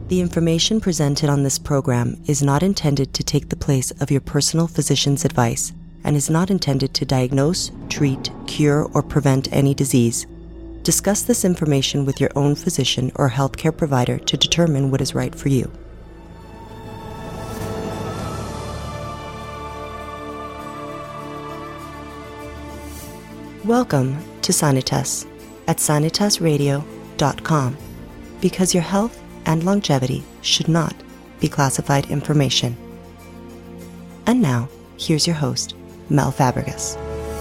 The information presented on this program is not intended to take the place of your personal physician's advice and is not intended to diagnose, treat, cure, or prevent any disease. Discuss this information with your own physician or healthcare provider to determine what is right for you. Welcome to Sanitas at sanitasradio.com, because your health and longevity should not be classified information. And now, here's your host, Mel Fabregas.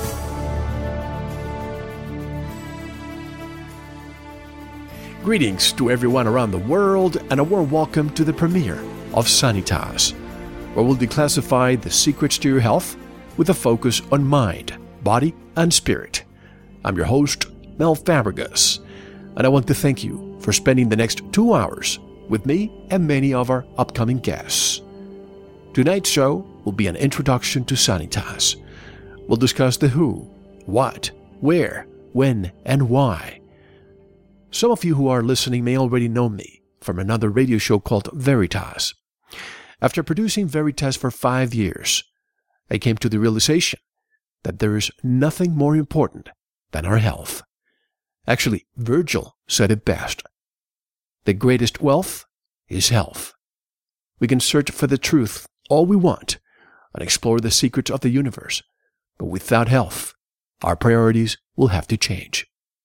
Greetings to everyone around the world, and a warm welcome to the premiere of Sanitas, where we'll declassify the secrets to your health with a focus on mind, body, and spirit. I'm your host, Mel Fabregas, and I want to thank you for spending the next 2 hours with me and many of our upcoming guests. Tonight's show will be an introduction to Sanitas. We'll discuss the who, what, where, when, and why. Some of you who are listening may already know me from another radio show called Veritas. After producing Veritas for 5 years, I came to the realization that there is nothing more important than our health. Actually, Virgil said it best. The greatest wealth is health. We can search for the truth all we want and explore the secrets of the universe, but without health, our priorities will have to change.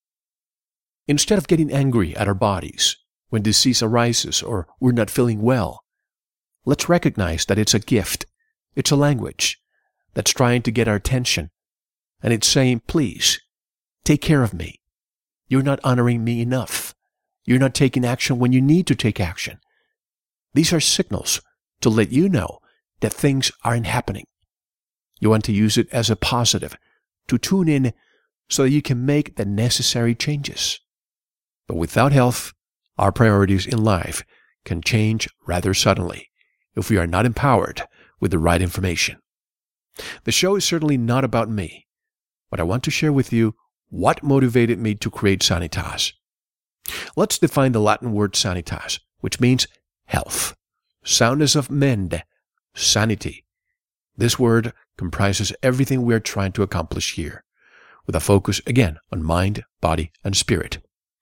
Instead of getting angry at our bodies when disease arises or we're not feeling well, let's recognize that it's a gift, it's a language that's trying to get our attention, and it's saying, please, take care of me. You're not honoring me enough. You're not taking action when you need to take action. These are signals to let you know that things aren't happening. You want to use it as a positive, to tune in so that you can make the necessary changes. But without health, our priorities in life can change rather suddenly if we are not empowered with the right information. The show is certainly not about me, but I want to share with you what motivated me to create Sanitas. Let's define the Latin word sanitas, which means health, soundness of mente, sanity. This word comprises everything we are trying to accomplish here, with a focus, again, on mind, body, and spirit.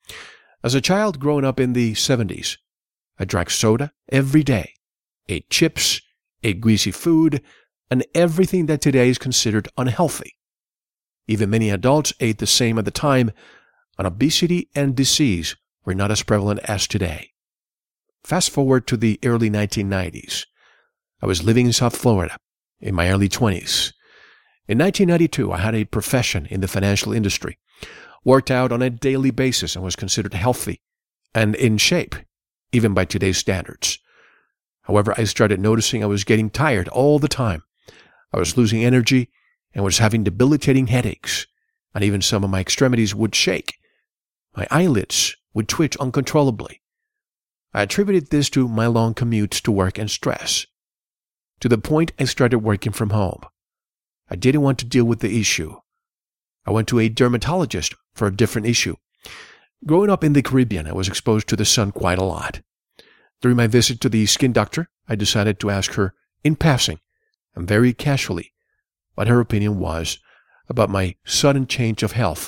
As a child growing up in the 70s, I drank soda every day, ate chips, ate greasy food, and everything that today is considered unhealthy. Even many adults ate the same at the time, and obesity and disease were not as prevalent as today. Fast forward to the early 1990s. I was living in South Florida in my early 20s. In 1992, I had a profession in the financial industry, worked out on a daily basis, and was considered healthy and in shape, even by today's standards. However, I started noticing I was getting tired all the time. I was losing energy and was having debilitating headaches, and even some of my extremities would shake. My eyelids would twitch uncontrollably. I attributed this to my long commutes to work and stress. To the point I started working from home. I didn't want to deal with the issue. I went to a dermatologist for a different issue. Growing up in the Caribbean, I was exposed to the sun quite a lot. During my visit to the skin doctor, I decided to ask her, in passing, and very casually, what her opinion was about my sudden change of health.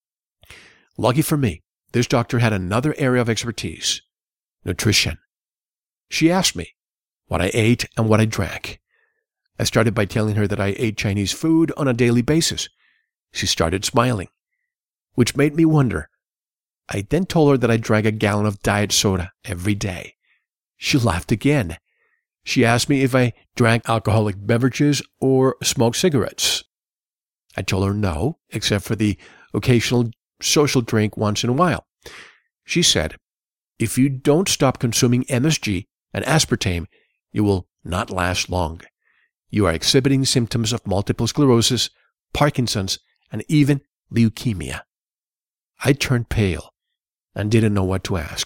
Lucky for me, this doctor had another area of expertise, nutrition. She asked me what I ate and what I drank. I started by telling her that I ate Chinese food on a daily basis. She started smiling, which made me wonder. I then told her that I drank a gallon of diet soda every day. She laughed again. She asked me if I drank alcoholic beverages or smoked cigarettes. I told her no, except for the occasional social drink once in a while. She said, if you don't stop consuming MSG and aspartame, you will not last long. You are exhibiting symptoms of multiple sclerosis, Parkinson's, and even leukemia. I turned pale and didn't know what to ask.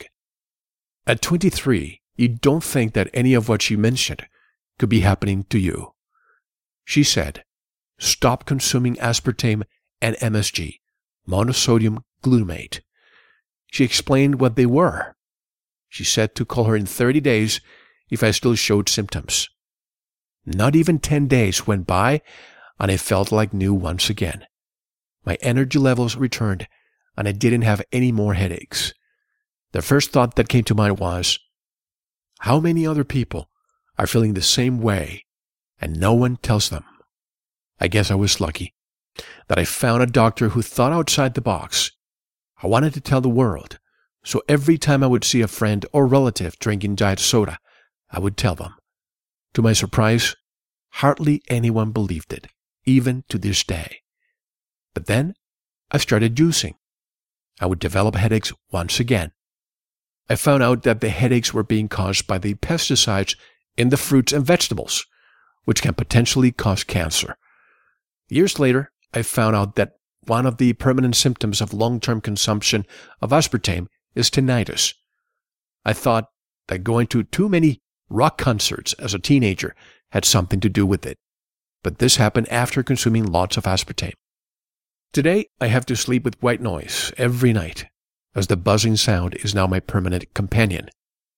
At 23, you don't think that any of what she mentioned could be happening to you. She said, stop consuming aspartame and MSG, monosodium glutamate. She explained what they were. She said to call her in 30 days if I still showed symptoms. Not even 10 days went by, and I felt like new once again. My energy levels returned, and I didn't have any more headaches. The first thought that came to mind was, how many other people are feeling the same way, and no one tells them? I guess I was lucky that I found a doctor who thought outside the box. I wanted to tell the world, so every time I would see a friend or relative drinking diet soda, I would tell them. To my surprise, hardly anyone believed it, even to this day. But then I started juicing. I would develop headaches once again. I found out that the headaches were being caused by the pesticides in the fruits and vegetables, which can potentially cause cancer. Years later, I found out that one of the permanent symptoms of long-term consumption of aspartame is tinnitus. I thought that going to too many rock concerts as a teenager had something to do with it, but this happened after consuming lots of aspartame. Today, I have to sleep with white noise every night, as the buzzing sound is now my permanent companion.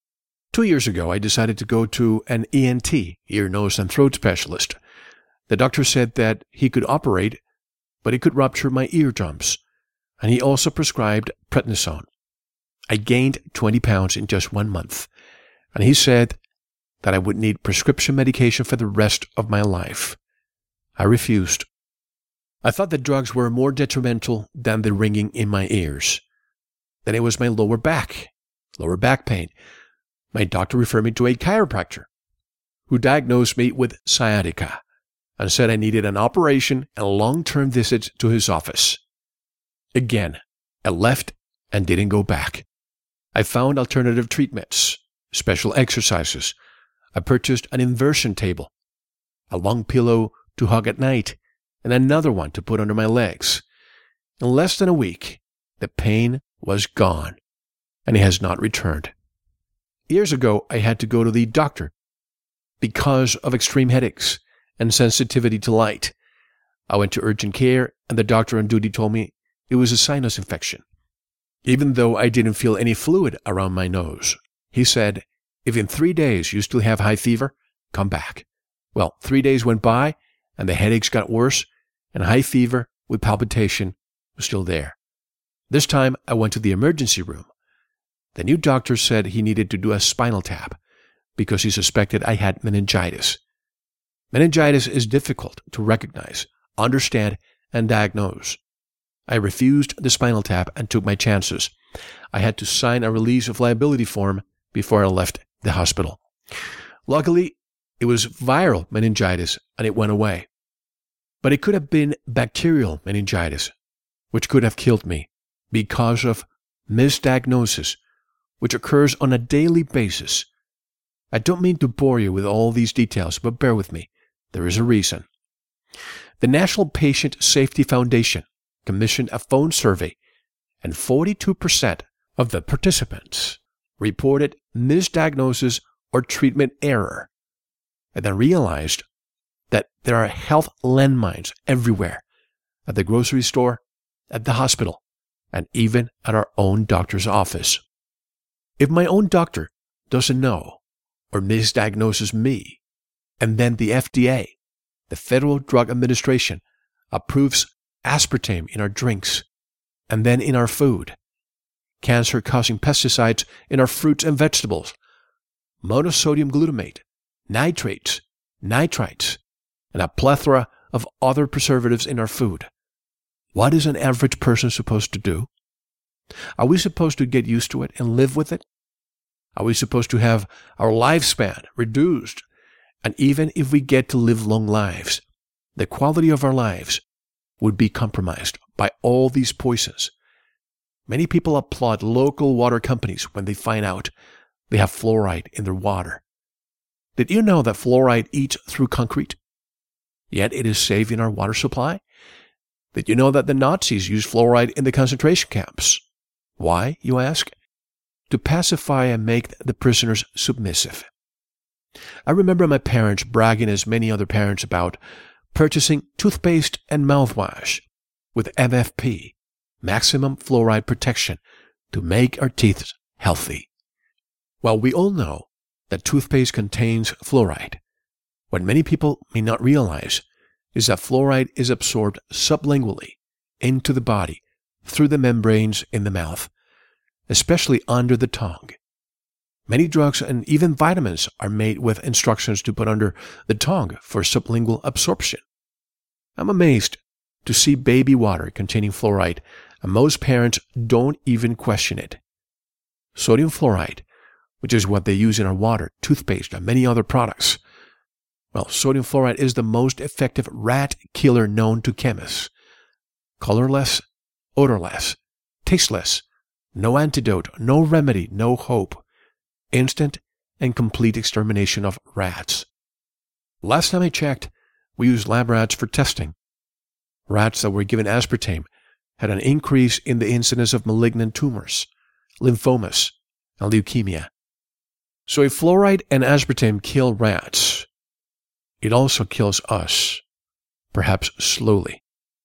2 years ago, I decided to go to an ENT, ear, nose, and throat specialist. The doctor said that he could operate, but it could rupture my eardrums, and he also prescribed prednisone. I gained 20 pounds in just 1 month, and he said that I would need prescription medication for the rest of my life. I refused. I thought that drugs were more detrimental than the ringing in my ears. Then it was my lower back pain. My doctor referred me to a chiropractor, who diagnosed me with sciatica and said I needed an operation and long-term visits to his office. Again, I left and didn't go back. I found alternative treatments, special exercises. I purchased an inversion table, a long pillow to hug at night, and another one to put under my legs. In less than a week, the pain was gone, and it has not returned. Years ago, I had to go to the doctor because of extreme headaches and sensitivity to light. I went to urgent care, and the doctor on duty told me it was a sinus infection. Even though I didn't feel any fluid around my nose, he said, if in 3 days you still have high fever, come back. Well, 3 days went by, and the headaches got worse, and high fever with palpitation was still there. This time, I went to the emergency room. The new doctor said he needed to do a spinal tap because he suspected I had meningitis. Meningitis is difficult to recognize, understand, and diagnose. I refused the spinal tap and took my chances. I had to sign a release of liability form before I left the hospital. Luckily, it was viral meningitis and it went away. But it could have been bacterial meningitis, which could have killed me because of misdiagnosis, which occurs on a daily basis. I don't mean to bore you with all these details, but bear with me. There is a reason. The National Patient Safety Foundation commissioned a phone survey, and 42% of the participants reported misdiagnosis or treatment error, and then realized that there are health landmines everywhere, at the grocery store, at the hospital, and even at our own doctor's office. If my own doctor doesn't know or misdiagnoses me, and then the FDA, the Federal Drug Administration, approves aspartame in our drinks and then in our food, cancer-causing pesticides in our fruits and vegetables, monosodium glutamate, nitrates, nitrites, and a plethora of other preservatives in our food. What is an average person supposed to do? Are we supposed to get used to it and live with it? Are we supposed to have our lifespan reduced? And even if we get to live long lives, the quality of our lives would be compromised by all these poisons. Many people applaud local water companies when they find out they have fluoride in their water. Did you know that fluoride eats through concrete? Yet it is safe in our water supply? Did you know that the Nazis used fluoride in the concentration camps? Why, you ask? To pacify and make the prisoners submissive. I remember my parents bragging, as many other parents, about purchasing toothpaste and mouthwash with MFP, maximum fluoride protection, to make our teeth healthy. Well, we all know that toothpaste contains fluoride. What many people may not realize is that fluoride is absorbed sublingually into the body through the membranes in the mouth, especially under the tongue. Many drugs and even vitamins are made with instructions to put under the tongue for sublingual absorption. I'm amazed to see baby water containing fluoride, and most parents don't even question it. Sodium fluoride, which is what they use in our water, toothpaste, and many other products. Well, sodium fluoride is the most effective rat killer known to chemists. Colorless, odorless, tasteless, no antidote, no remedy, no hope. Instant and complete extermination of rats. Last time I checked, we used lab rats for testing. Rats that were given aspartame had an increase in the incidence of malignant tumors, lymphomas, and leukemia. So if fluoride and aspartame kill rats, it also kills us, perhaps slowly.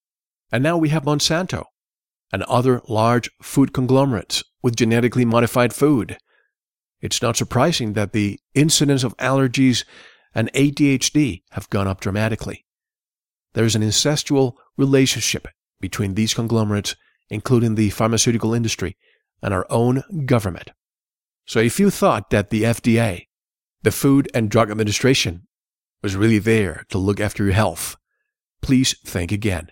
And now we have Monsanto and other large food conglomerates with genetically modified food. It's not surprising that the incidence of allergies and ADHD have gone up dramatically. There's an incestual relationship between these conglomerates, including the pharmaceutical industry and our own government. So if you thought that the FDA, the Food and Drug Administration, was really there to look after your health, please think again.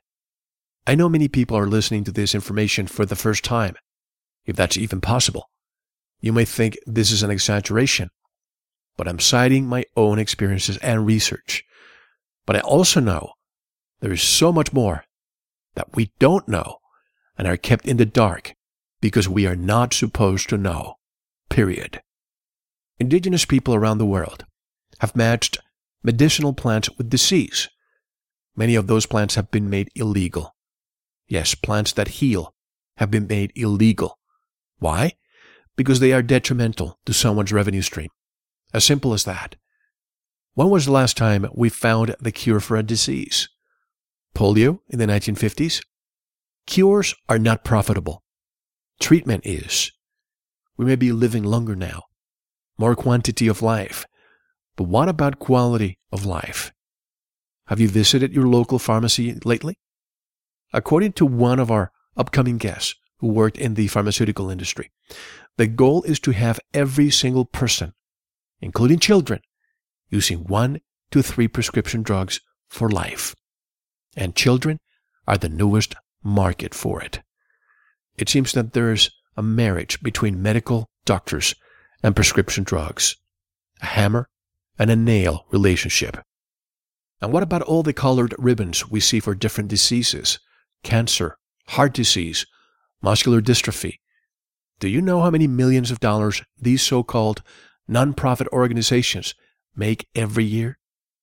I know many people are listening to this information for the first time, if that's even possible. You may think this is an exaggeration, but I'm citing my own experiences and research. But I also know there is so much more that we don't know and are kept in the dark because we are not supposed to know. Period. Indigenous people around the world have matched medicinal plants with disease. Many of those plants have been made illegal. Yes, plants that heal have been made illegal. Why? Because they are detrimental to someone's revenue stream. As simple as that. When was the last time we found the cure for a disease? Polio in the 1950s? Cures are not profitable. Treatment is. We may be living longer now, more quantity of life. But what about quality of life? Have you visited your local pharmacy lately? According to one of our upcoming guests who worked in the pharmaceutical industry, the goal is to have every single person, including children, using 1 to 3 prescription drugs for life. And children are the newest market for it. It seems that there's a marriage between medical doctors and prescription drugs, a hammer and a nail relationship. And what about all the colored ribbons we see for different diseases? Cancer, heart disease, muscular dystrophy. Do you know how many millions of dollars these so-called non-profit organizations make every year?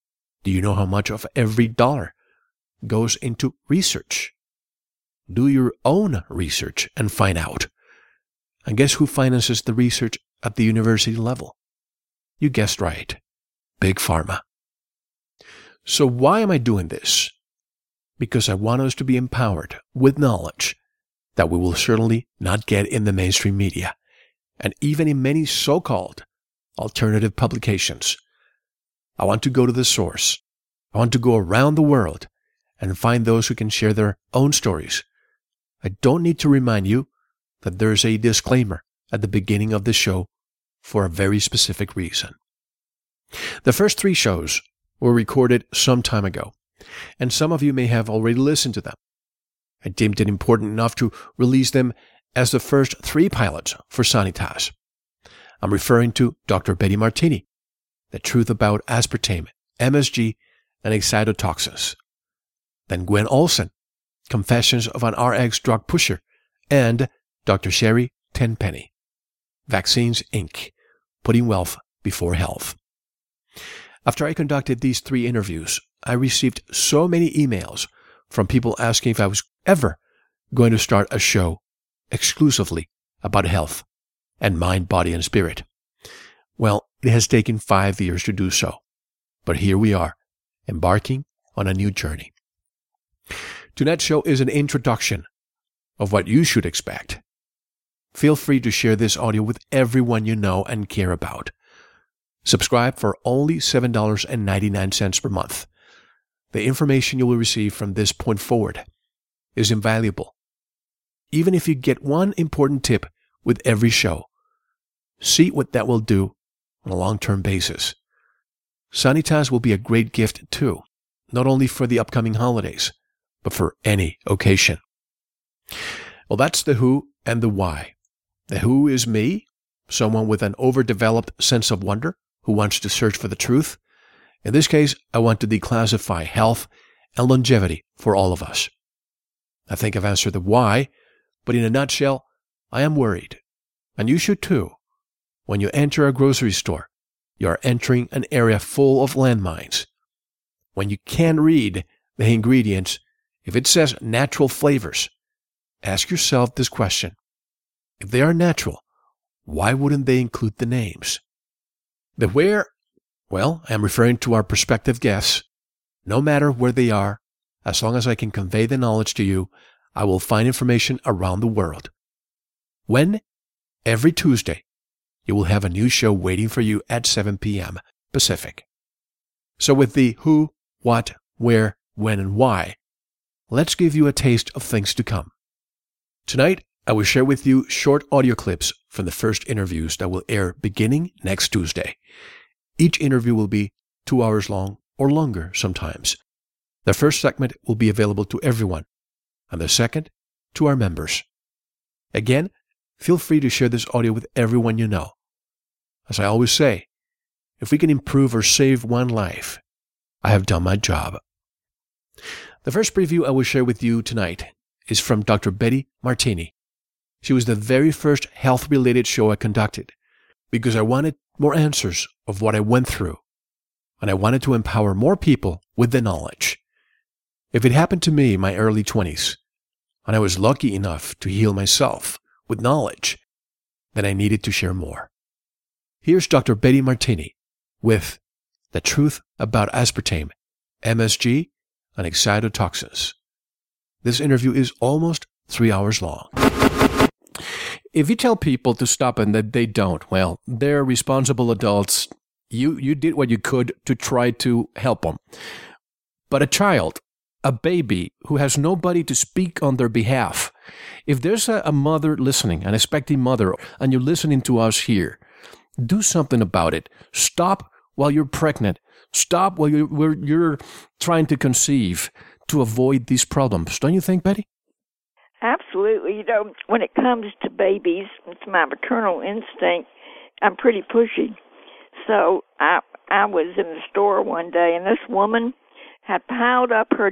Do you know how much of every dollar goes into research? Do your own research and find out. And guess who finances the research at the university level? You guessed right. Big Pharma. So why am I doing this? Because I want us to be empowered with knowledge that we will certainly not get in the mainstream media, and even in many so-called alternative publications. I want to go to the source. I want to go around the world and find those who can share their own stories. I don't need to remind you that there's a disclaimer at the beginning of the show for a very specific reason. The first 3 shows were recorded some time ago, and some of you may have already listened to them. I deemed it important enough to release them as the first 3 pilots for Sanitas. I'm referring to Dr. Betty Martini, The Truth About Aspartame, MSG, and Excitotoxins. Then Gwen Olsen, Confessions of an RX Drug Pusher, and Dr. Sherry Tenpenny, Vaccines, Inc., Putting Wealth Before Health. After I conducted these 3 interviews, I received so many emails from people asking if I was ever going to start a show exclusively about health and mind, body, and spirit. Well, it has taken 5 years to do so, but here we are, embarking on a new journey. Tonight's show is an introduction of what you should expect. feel free to share this audio with everyone you know and care about. Subscribe for only $7.99 per month. The information you will receive from this point forward is invaluable. Even if you get one important tip with every show, see what that will do on a long-term basis. Sanitas will be a great gift too, not only for the upcoming holidays, but for any occasion. Well, that's the who and the why. The who is me, someone with an overdeveloped sense of wonder who wants to search for the truth. In this case, I want to declassify health and longevity for all of us. I think I've answered the why, but in a nutshell, I am worried, and you should too. When you enter a grocery store, you are entering an area full of landmines. When you can't read the ingredients, if it says natural flavors, ask yourself this question. If they are natural, why wouldn't they include the names? The where, well, I am referring to our prospective guests. No matter where they are, as long as I can convey the knowledge to you, I will find information around the world. When? Every Tuesday, you will have a new show waiting for you at 7 p.m. Pacific. So with the who, what, where, when, and why, let's give you a taste of things to come. Tonight, I will share with you short audio clips from the first interviews that will air beginning next Tuesday. Each interview will be 2 hours long or longer sometimes. The first segment will be available to everyone, and the second to our members. Again, feel free to share this audio with everyone you know. As I always say, if we can improve or save one life, I have done my job. The first preview I will share with you tonight is from Dr. Betty Martini. She was the very first health-related show I conducted because I wanted more answers of what I went through, and I wanted to empower more people with the knowledge. If it happened to me in my early 20s, and I was lucky enough to heal myself with knowledge, then I needed to share more. Here's Dr. Betty Martini with The Truth About Aspartame, MSG, and Excitotoxins. This interview is almost 3 hours long. If you tell people to stop and that they don't, well, they're responsible adults. You did what you could to try to help them. But a child, a baby who has nobody to speak on their behalf, if there's a mother listening, an expecting mother, and you're listening to us here, do something about it. Stop while you're pregnant. Stop while you're trying to conceive to avoid these problems. Don't you think, Betty? Absolutely. You know, when it comes to babies, it's my maternal instinct. I'm pretty pushy. So I was in the store one day, and this woman had piled up her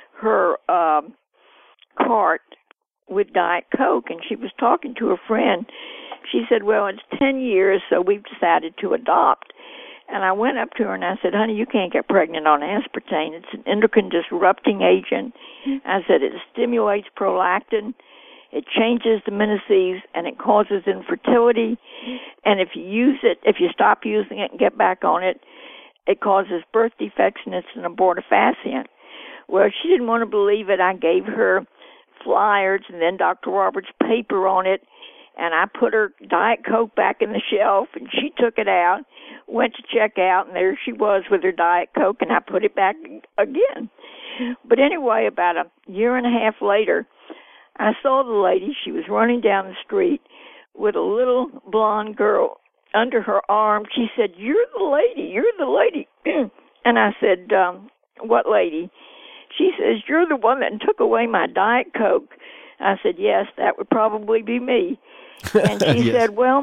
cart with Diet Coke, and she was talking to a friend. She said, well, it's 10 years, so we've decided to adopt. And I went up to her and I said, honey, you can't get pregnant on aspartame. It's an endocrine disrupting agent. I said, it stimulates prolactin, it changes the menses, and it causes infertility. And if you stop using it and get back on it, it causes birth defects and it's an abortifacient. Well, she didn't want to believe it. I gave her flyers and then Dr. Roberts' paper on it, and I put her Diet Coke back in the shelf, and she took it out, went to check out, and there she was with her Diet Coke, and I put it back again. But anyway, about a year and a half later, I saw the lady. She was running down the street with a little blonde girl under her arm. She said, you're the lady. And I said, what lady? She says, you're the one that took away my Diet Coke. I said, yes, that would probably be me. And she Yes. said, well,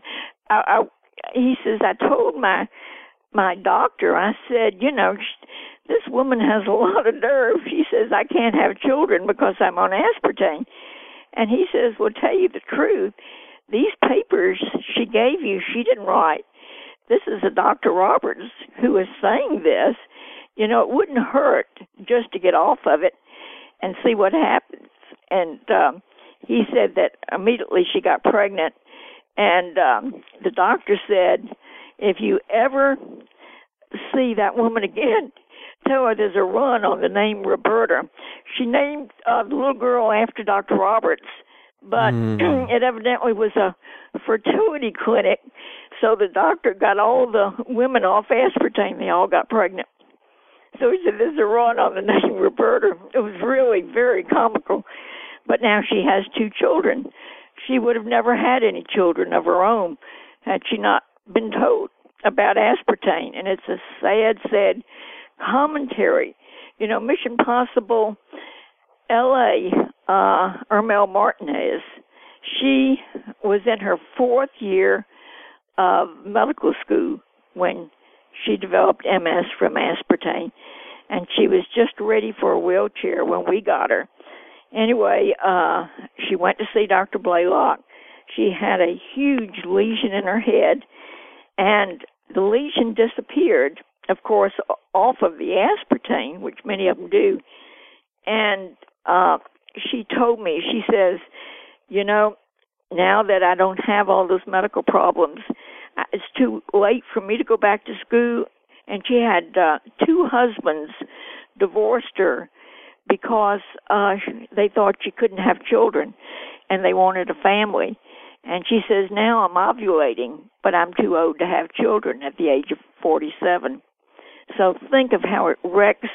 he says, I told my doctor, I said, you know, this woman has a lot of nerve. She says, I can't have children because I'm on aspartame. And he says, well, tell you the truth, these papers she gave you, she didn't write. This is a Dr. Roberts who is saying this. You know, it wouldn't hurt just to get off of it and see what happens. And he said that immediately she got pregnant. And the doctor said, if you ever see that woman again, tell her there's a run on the name Roberta. She named the little girl after Dr. Roberts. But it evidently was a fertility clinic, so the doctor got all the women off aspartame. They all got pregnant. So he said, this is a run on the name Roberta. It was really very comical. But now she has 2 children. She would have never had any children of her own had she not been told about aspartame. And it's a sad, sad commentary. You know, Mission Possible L.A., Ermel Martinez, she was in her 4th year of medical school when she developed MS from aspartame, and she was just ready for a wheelchair when we got her. Anyway, she went to see Dr. Blaylock. She had a huge lesion in her head, and the lesion disappeared, of course, off of the aspartame, which many of them do. And she told me, she says, you know, now that I don't have all those medical problems, it's too late for me to go back to school. And she had 2 husbands divorced her because they thought she couldn't have children, and they wanted a family. And she says, now I'm ovulating, but I'm too old to have children at the age of 47. So think of how it wrecks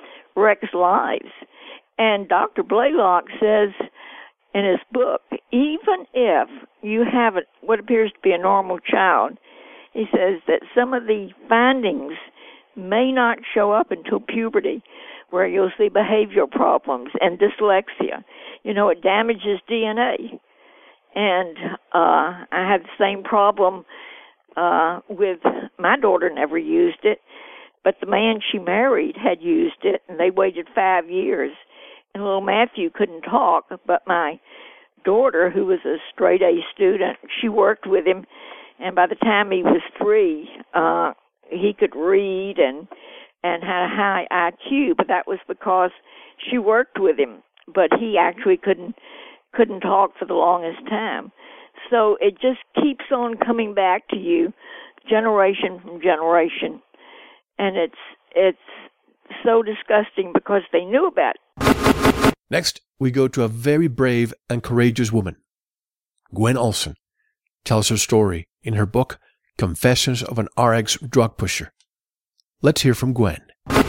lives. And Dr. Blaylock says in his book, even if you have what appears to be a normal child, he says that some of the findings may not show up until puberty, where you'll see behavioral problems and dyslexia. You know, it damages DNA. And I had the same problem with my daughter, never used it, but the man she married had used it, and they waited 5 years. And little Matthew couldn't talk, but my daughter, who was a straight-A student, she worked with him, and by the time he was 3, he could read and had a high IQ, but that was because she worked with him. But he actually couldn't talk for the longest time. So it just keeps on coming back to you, generation from generation, and it's so disgusting because they knew about it. Next, we go to a very brave and courageous woman. Gwen Olson tells her story in her book, Confessions of an RX Drug Pusher. Let's hear from Gwen.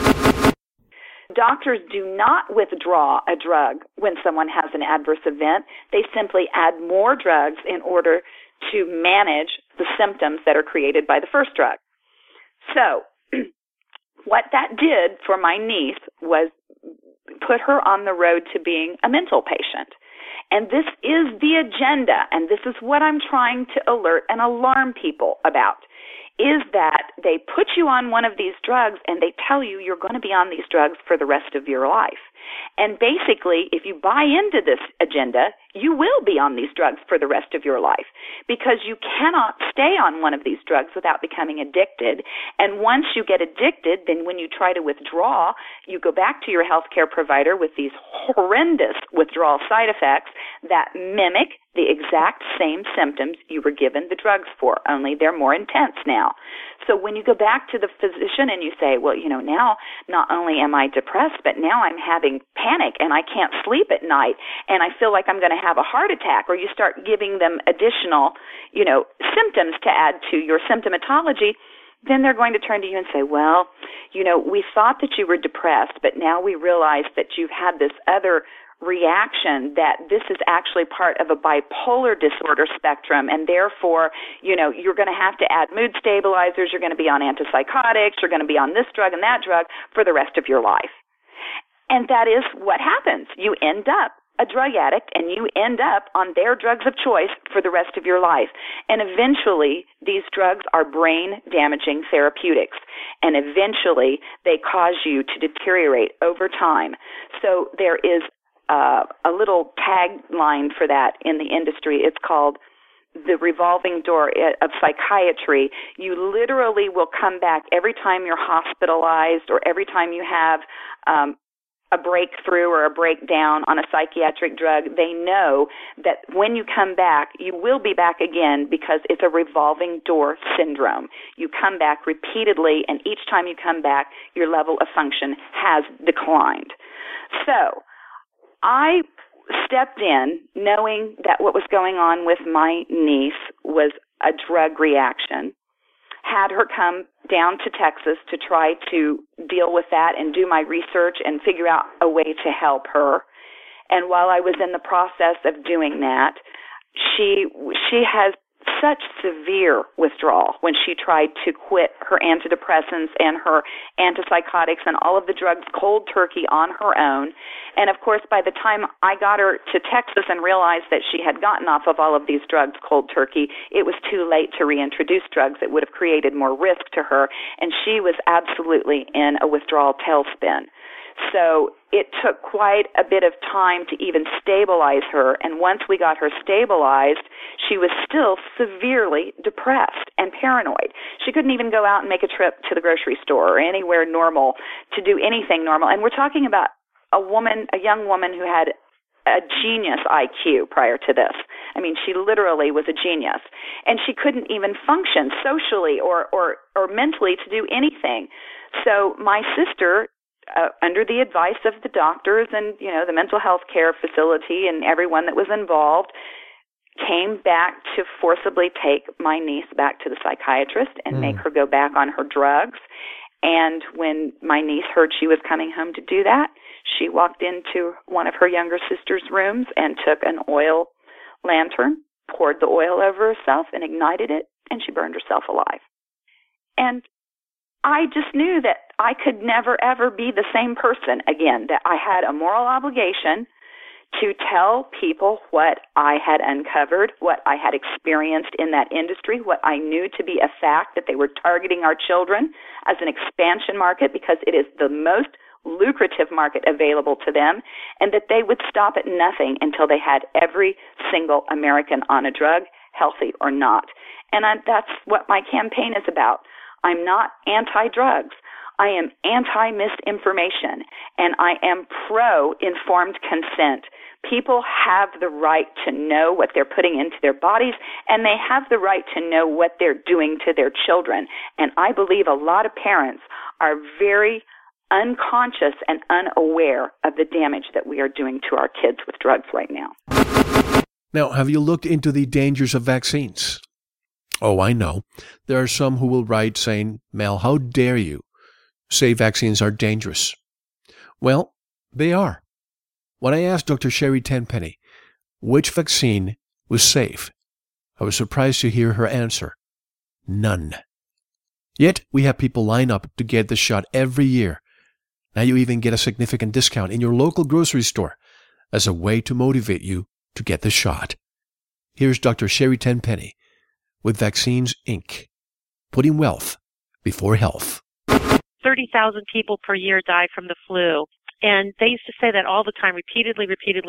Doctors do not withdraw a drug when someone has an adverse event. They simply add more drugs in order to manage the symptoms that are created by the first drug. So, what that did for my niece was put her on the road to being a mental patient. And this is the agenda, and this is what I'm trying to alert and alarm people about, is that they put you on one of these drugs and they tell you you're going to be on these drugs for the rest of your life. And basically, if you buy into this agenda, you will be on these drugs for the rest of your life, because you cannot stay on one of these drugs without becoming addicted. And once you get addicted, then when you try to withdraw, you go back to your healthcare provider with these horrendous withdrawal side effects that mimic the exact same symptoms you were given the drugs for, only they're more intense now. So when you go back to the physician and you say, well, you know, now not only am I depressed, but now I'm having panic and I can't sleep at night and I feel like I'm going to have a heart attack, or you start giving them additional, you know, symptoms to add to your symptomatology, then they're going to turn to you and say, well, you know, we thought that you were depressed, but now we realize that you've had this other reaction, that this is actually part of a bipolar disorder spectrum, and therefore, you know, you're going to have to add mood stabilizers, you're going to be on antipsychotics, you're going to be on this drug and that drug for the rest of your life. And that is what happens. You end up a drug addict, and you end up on their drugs of choice for the rest of your life. And eventually, these drugs are brain-damaging therapeutics, and eventually they cause you to deteriorate over time. So there is a little tagline for that in the industry. It's called the revolving door of psychiatry. You literally will come back every time you're hospitalized or every time you have a breakthrough or a breakdown on a psychiatric drug. They know that when you come back, you will be back again, because it's a revolving door syndrome. You come back repeatedly, and each time you come back, your level of function has declined. So I stepped in knowing that what was going on with my niece was a drug reaction, had her come down to Texas to try to deal with that and do my research and figure out a way to help her. And while I was in the process of doing that, she has such severe withdrawal when she tried to quit her antidepressants and her antipsychotics and all of the drugs cold turkey on her own. And of course, by the time I got her to Texas and realized that she had gotten off of all of these drugs cold turkey, it was too late to reintroduce drugs that would have created more risk to her. And she was absolutely in a withdrawal tailspin. So it took quite a bit of time to even stabilize her, and once we got her stabilized, she was still severely depressed and paranoid. She couldn't even go out and make a trip to the grocery store or anywhere normal to do anything normal. And we're talking about a young woman who had a genius IQ prior to this. I mean, she literally was a genius. And she couldn't even function socially or mentally to do anything. So my sister, under the advice of the doctors and, the mental health care facility and everyone that was involved, came back to forcibly take my niece back to the psychiatrist and make her go back on her drugs. And when my niece heard she was coming home to do that, she walked into one of her younger sister's rooms and took an oil lantern, poured the oil over herself and ignited it, and she burned herself alive. And I just knew that I could never, ever be the same person again, that I had a moral obligation to tell people what I had uncovered, what I had experienced in that industry, what I knew to be a fact, that they were targeting our children as an expansion market because it is the most lucrative market available to them, and that they would stop at nothing until they had every single American on a drug, healthy or not. And that's what my campaign is about. I'm not anti-drugs. I am anti-misinformation, and I am pro-informed consent. People have the right to know what they're putting into their bodies, and they have the right to know what they're doing to their children. And I believe a lot of parents are very unconscious and unaware of the damage that we are doing to our kids with drugs right now. Now, have you looked into the dangers of vaccines? Oh, I know. There are some who will write saying, Mel, how dare you say vaccines are dangerous? Well, they are. When I asked Dr. Sherry Tenpenny which vaccine was safe, I was surprised to hear her answer, none. Yet we have people line up to get the shot every year. Now you even get a significant discount in your local grocery store as a way to motivate you to get the shot. Here's Dr. Sherry Tenpenny with Vaccines, Inc., putting wealth before health. 30,000 people per year die from the flu. And they used to say that all the time, repeatedly,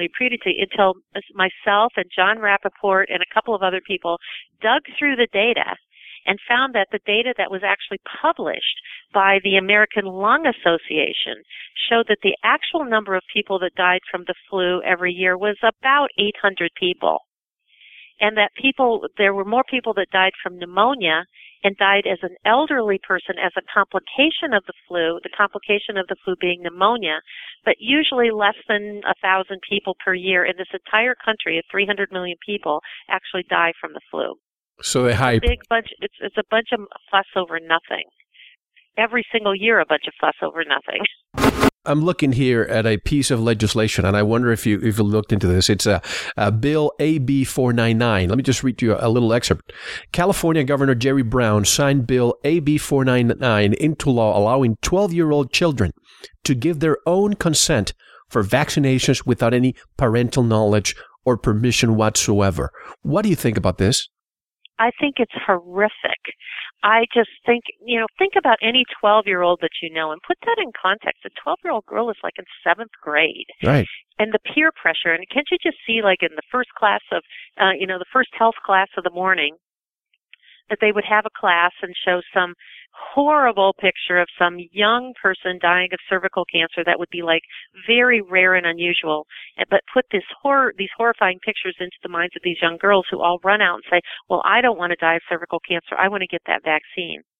until myself and John Rappaport and a couple of other people dug through the data and found that the data that was actually published by the American Lung Association showed that the actual number of people that died from the flu every year was about 800 people. And that there were more people that died from pneumonia and died as an elderly person as a complication of the complication of the flu being pneumonia, but usually less than 1,000 people per year in this entire country of 300 million people actually die from the flu. So they hype. It's a bunch of fuss over nothing. Every single year, a bunch of fuss over nothing. I'm looking here at a piece of legislation, and I wonder if you looked into this. It's a Bill AB 499. Let me just read you a little excerpt. California Governor Jerry Brown signed Bill AB 499 into law, allowing 12-year-old children to give their own consent for vaccinations without any parental knowledge or permission whatsoever. What do you think about this? I think it's horrific. I just think about any 12-year-old that you know and put that in context. A 12-year-old girl is like in 7th grade. Right. And the peer pressure. And can't you just see like in the first class of, the first health class of the morning, that they would have a class and show some horrible picture of some young person dying of cervical cancer that would be like very rare and unusual, but put these horrifying pictures into the minds of these young girls who all run out and say, well, I don't want to die of cervical cancer. I want to get that vaccine.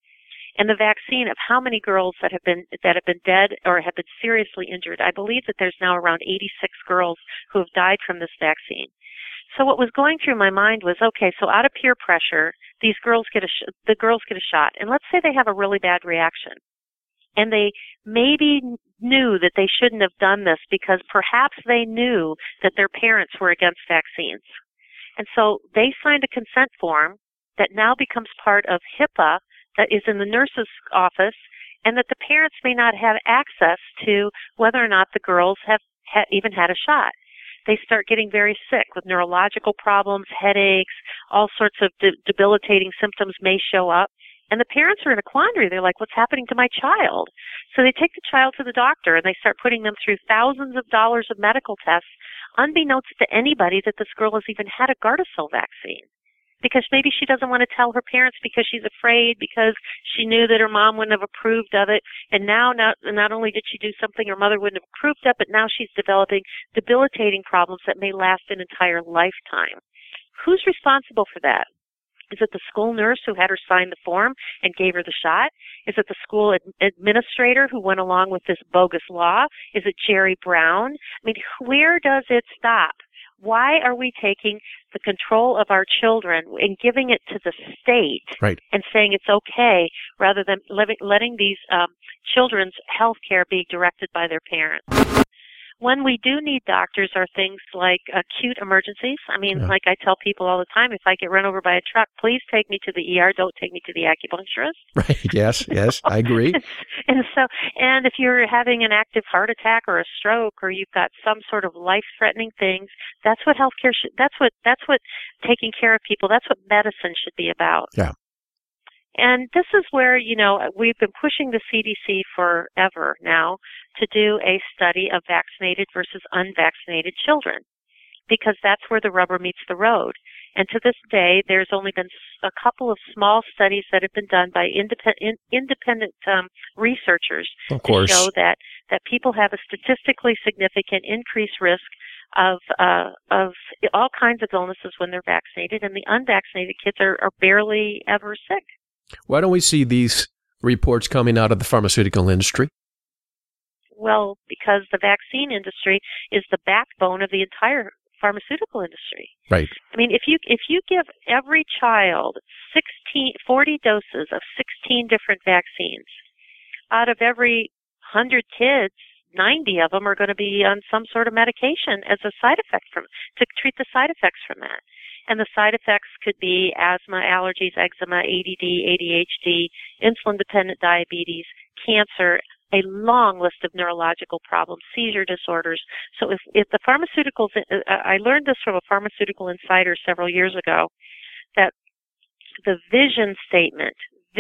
and the vaccine of how many girls that have been dead or have been seriously injured. I believe that there's now around 86 girls who have died from this vaccine. So what was going through my mind was, okay, so out of peer pressure, the girls get a shot, and let's say they have a really bad reaction, and they maybe knew that they shouldn't have done this because perhaps they knew that their parents were against vaccines. And so they signed a consent form that now becomes part of HIPAA that is in the nurse's office, and that the parents may not have access to whether or not the girls have even had a shot. They start getting very sick with neurological problems, headaches, all sorts of debilitating symptoms may show up. And the parents are in a quandary. They're like, what's happening to my child? So they take the child to the doctor, and they start putting them through thousands of dollars of medical tests, unbeknownst to anybody that this girl has even had a Gardasil vaccine. Because maybe she doesn't want to tell her parents because she's afraid, because she knew that her mom wouldn't have approved of it. And now not only did she do something her mother wouldn't have approved of, but now she's developing debilitating problems that may last an entire lifetime. Who's responsible for that? Is it the school nurse who had her sign the form and gave her the shot? Is it the school administrator who went along with this bogus law? Is it Jerry Brown? I mean, where does it stop? Why are we taking the control of our children and giving it to the state, right, and saying it's okay rather than letting these children's health care be directed by their parents? When we do need doctors are things like acute emergencies. I mean, like I tell people all the time, if I get run over by a truck, please take me to the ER. Don't take me to the acupuncturist. Right. Yes, I agree. And if you're having an active heart attack or a stroke, or you've got some sort of life-threatening things, that's what healthcare should. That's what taking care of people. That's what medicine should be about. Yeah. And this is where, we've been pushing the CDC forever now to do a study of vaccinated versus unvaccinated children, because that's where the rubber meets the road. And to this day, there's only been a couple of small studies that have been done by independent researchers of course, to show that people have a statistically significant increased risk of all kinds of illnesses when they're vaccinated, and the unvaccinated kids are barely ever sick. Why don't we see these reports coming out of the pharmaceutical industry? Well, because the vaccine industry is the backbone of the entire pharmaceutical industry. Right. I mean, if you give every child 40 doses of 16 different vaccines, out of every 100 kids, 90 of them are going to be on some sort of medication as a side effect to treat the side effects from that. And the side effects could be asthma, allergies, eczema, ADD, ADHD, insulin-dependent diabetes, cancer, a long list of neurological problems, seizure disorders. So if the pharmaceuticals, I learned this from a pharmaceutical insider several years ago, that the vision statement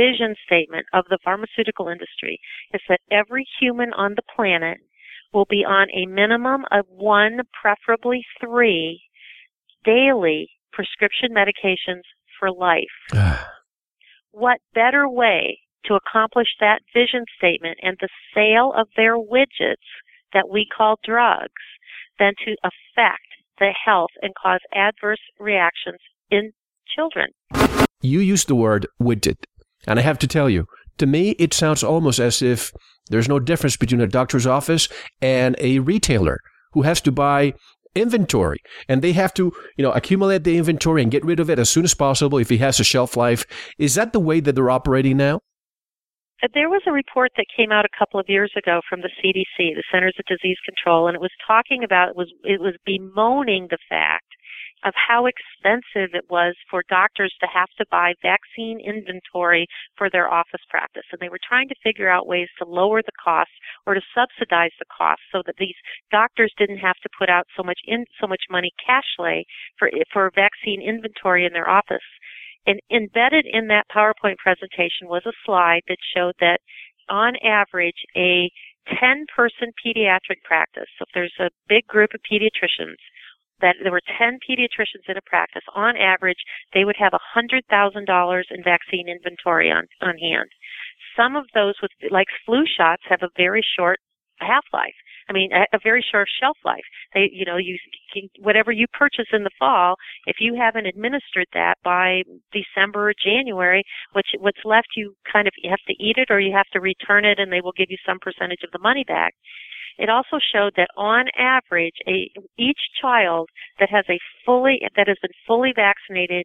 of the pharmaceutical industry is that every human on the planet will be on a minimum of 1, preferably 3, daily prescription medications for life. What better way to accomplish that vision statement and the sale of their widgets that we call drugs than to affect the health and cause adverse reactions in children? You used the word widget, and I have to tell you, to me, it sounds almost as if there's no difference between a doctor's office and a retailer who has to buy inventory, and they have to, accumulate the inventory and get rid of it as soon as possible if it has a shelf life. Is that the way that they're operating now? There was a report that came out a couple of years ago from the CDC, the Centers of Disease Control, and it was talking about, it was bemoaning the fact of how expensive it was for doctors to have to buy vaccine inventory for their office practice. And they were trying to figure out ways to lower the costs or to subsidize the costs so that these doctors didn't have to put out so much money cashlay for vaccine inventory in their office. And embedded in that PowerPoint presentation was a slide that showed that on average a 10-person pediatric practice, so if there's a big group of pediatricians, that there were 10 pediatricians in a practice, on average, they would have $100,000 in vaccine inventory on hand. Some of those, like flu shots, have a very short half-life. I mean, a very short shelf life. You can, whatever you purchase in the fall, if you haven't administered that by December or January, what's left, you have to eat it or you have to return it, and they will give you some percentage of the money back. It also showed that on average, each child that has been fully vaccinated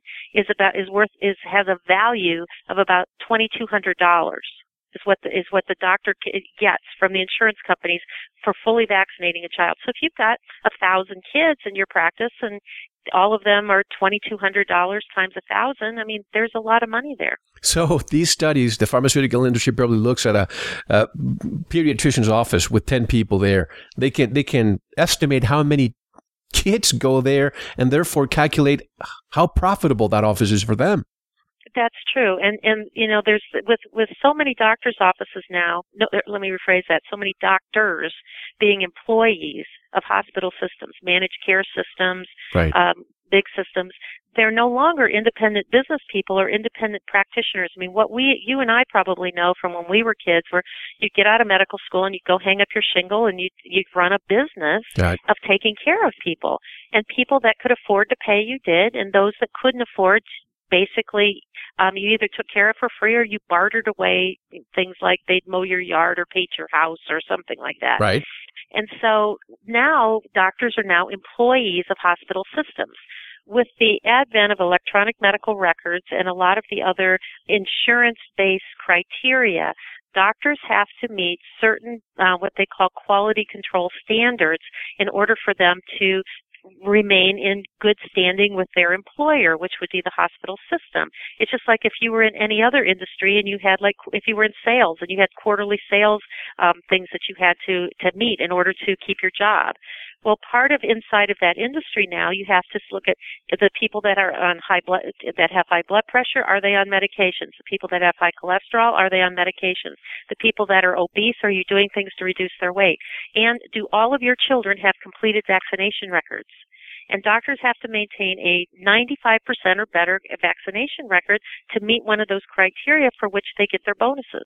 has a value of about $2,200. Is what the doctor gets from the insurance companies for fully vaccinating a child. So if you've got 1,000 kids in your practice and all of them are $2,200 times 1,000, I mean, there's a lot of money there. So these studies, the pharmaceutical industry probably looks at a pediatrician's office with 10 people there. They can estimate how many kids go there and therefore calculate how profitable that office is for them. That's true. And there's with so many doctors' offices now, let me rephrase that, so many doctors being employees of hospital systems, managed care systems, right. Big systems, they're no longer independent business people or independent practitioners. I mean, what you and I probably know from when we were kids, where you'd get out of medical school and you'd go hang up your shingle and you'd run a business right. of taking care of people. And people that could afford to pay you did, and those that couldn't afford, basically, you either took care of for free or you bartered away things like they'd mow your yard or paint your house or something like that. Right. And so now doctors are now employees of hospital systems. With the advent of electronic medical records and a lot of the other insurance-based criteria, doctors have to meet certain what they call quality control standards in order for them to remain in good standing with their employer, which would be the hospital system. It's just like if you were in any other industry and you had, like, if you were in sales and you had quarterly sales things that you had to meet in order to keep your job. Well, part of inside of that industry now, you have to look at the people that are on that have high blood pressure. Are they on medications? The people that have high cholesterol, are they on medications? The people that are obese, are you doing things to reduce their weight? And do all of your children have completed vaccination records? And doctors have to maintain a 95% or better vaccination record to meet one of those criteria for which they get their bonuses.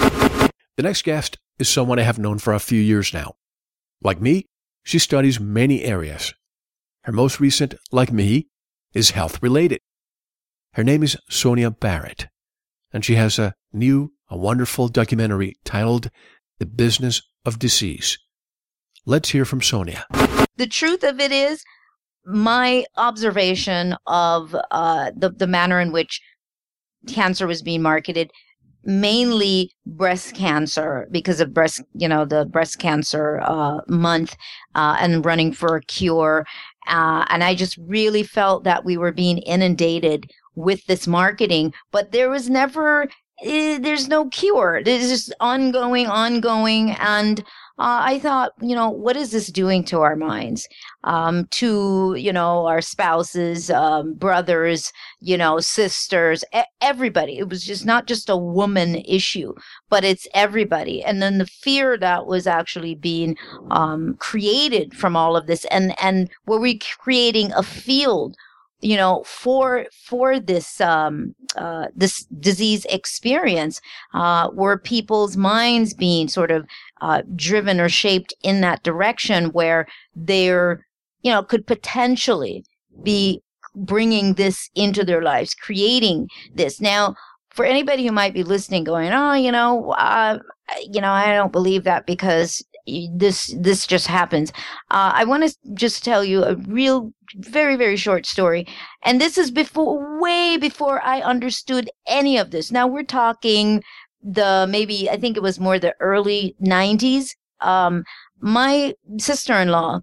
The next guest is someone I have known for a few years now. Like me, she studies many areas. Her most recent, like me, is health-related. Her name is Sonia Barrett, and she has a wonderful documentary titled The Business of Disease. Let's hear from Sonia. The truth of it is, my observation of the manner in which cancer was being marketed, mainly breast cancer, because of the breast cancer month and running for a cure. And I just really felt that we were being inundated with this marketing, but there was never, there's no cure. It's just ongoing. And I thought, what is this doing to our minds, to, our spouses, brothers, sisters, everybody. It was just not just a woman issue, but it's everybody. And then the fear that was actually being created from all of this. And were we creating a field, for this this disease experience, were people's minds being sort of driven or shaped in that direction where they're, could potentially be bringing this into their lives, creating this. Now, for anybody who might be listening going, I don't believe that because this just happens. I want to just tell you a real, very, very short story. And this is way before I understood any of this. Now we're talking I think it was more the early 90s. My sister-in-law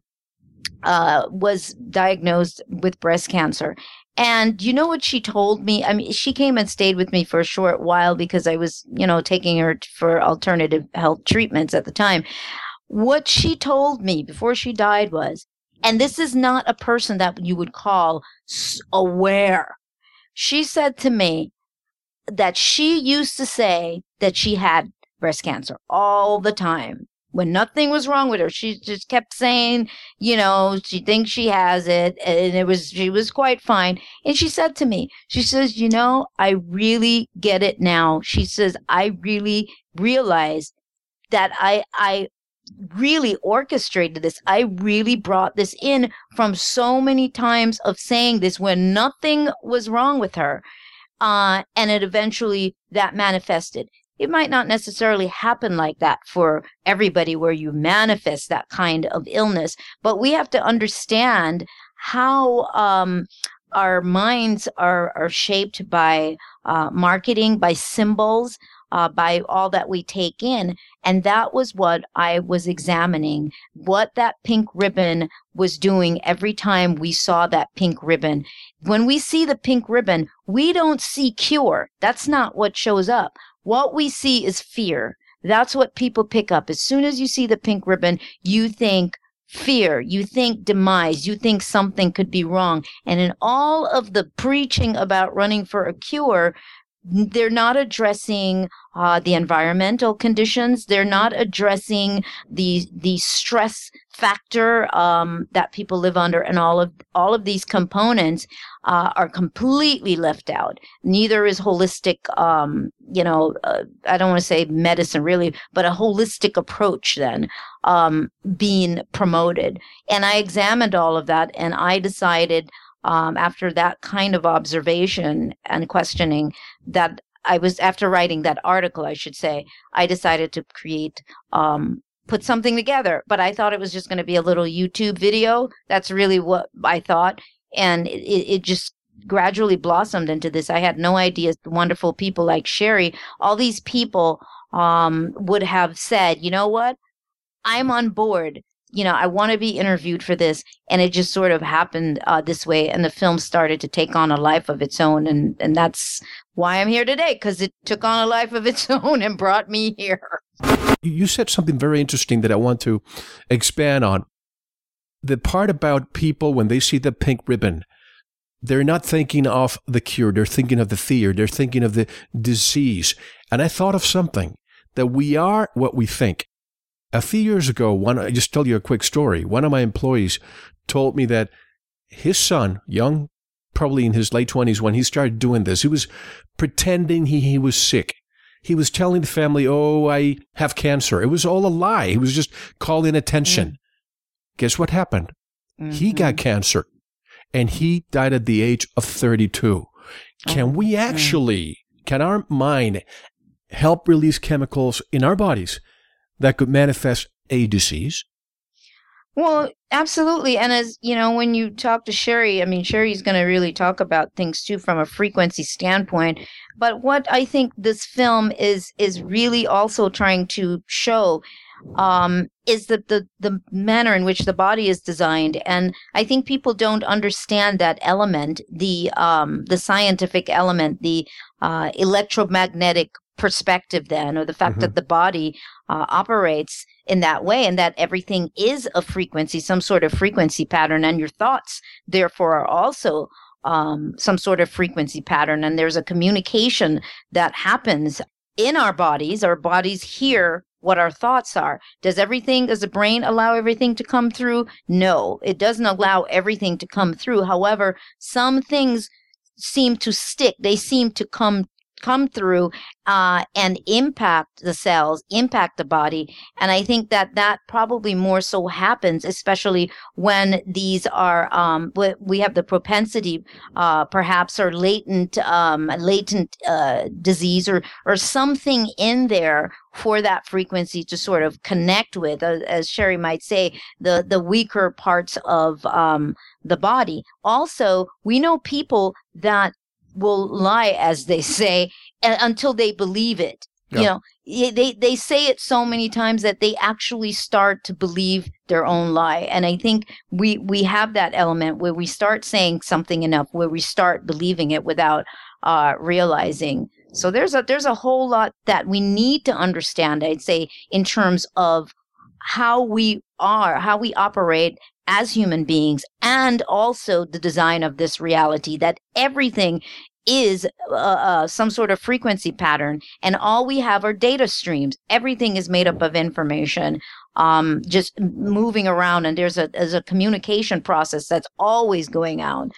was diagnosed with breast cancer. And you know what she told me? I mean, she came and stayed with me for a short while because I was, taking her for alternative health treatments at the time. What she told me before she died was, and this is not a person that you would call aware. She said to me that she used to say that she had breast cancer all the time. When nothing was wrong with her, she just kept saying, she thinks she has it, and she was quite fine. And she said to me, she says, I really get it now. She says, I really realize that I really orchestrated this. I really brought this in from so many times of saying this when nothing was wrong with her. And it eventually that manifested. It might not necessarily happen like that for everybody where you manifest that kind of illness, but we have to understand how our minds are shaped by marketing, by symbols, by all that we take in. And that was what I was examining, what that pink ribbon was doing every time we saw that pink ribbon. When we see the pink ribbon, we don't see cure. That's not what shows up. What we see is fear. That's what people pick up. As soon as you see the pink ribbon, you think fear, you think demise, you think something could be wrong. And in all of the preaching about running for a cure, they're not addressing the environmental conditions. They're not addressing the stress factor that people live under, and all of these components are completely left out. Neither is holistic. I don't want to say medicine really, but a holistic approach then being promoted. And I examined all of that, and I decided, after that kind of observation and questioning, that after writing that article, I should say, I decided to put something together. But I thought it was just going to be a little YouTube video. That's really what I thought. And it just gradually blossomed into this. I had no idea wonderful people like Sherry, all these people would have said, you know what, I'm on board. I want to be interviewed for this. And it just sort of happened this way. And the film started to take on a life of its own. And that's why I'm here today, because it took on a life of its own and brought me here. You said something very interesting that I want to expand on. The part about people, when they see the pink ribbon, they're not thinking of the cure. They're thinking of the fear. They're thinking of the disease. And I thought of something, that we are what we think. A few years ago, I just tell you a quick story. One of my employees told me that his son, young, probably in his late 20s, when he started doing this, he was pretending he was sick. He was telling the family, oh, I have cancer. It was all a lie. He was just calling attention. Guess what happened? He got cancer, and he died at the age of 32. Can we actually, can our mind help release chemicals in our bodies that could manifest a disease? Well, absolutely. And as you know, when you talk to Sherry, Sherry's going to really talk about things too from a frequency standpoint. But what I think this film is really also trying to show is the manner in which the body is designed. And I think people don't understand that element, the scientific element, the electromagnetic perspective then, or the fact that the body operates in that way, and that everything is a frequency, some sort of frequency pattern, and your thoughts therefore are also some sort of frequency pattern. And there's a communication that happens in our bodies. Our bodies hear what our thoughts are. Does the brain allow everything to come through? No, it doesn't allow everything to come through. However, some things seem to stick. They seem to come through and impact the cells, impact the body. And I think that probably more so happens, especially when these are, we have the propensity, perhaps, or latent disease or something in there for that frequency to sort of connect with, as Sherry might say, the weaker parts of the body. Also, we know people that will lie, as they say, until they believe it. Yeah. They say it so many times that they actually start to believe their own lie. And I think we have that element where we start saying something enough, where we start believing it without realizing. So there's a whole lot that we need to understand, I'd say, in terms of how we operate as human beings, and also the design of this reality, that everything is some sort of frequency pattern, and all we have are data streams. Everything is made up of information, just moving around, and there's a communication process that's always going on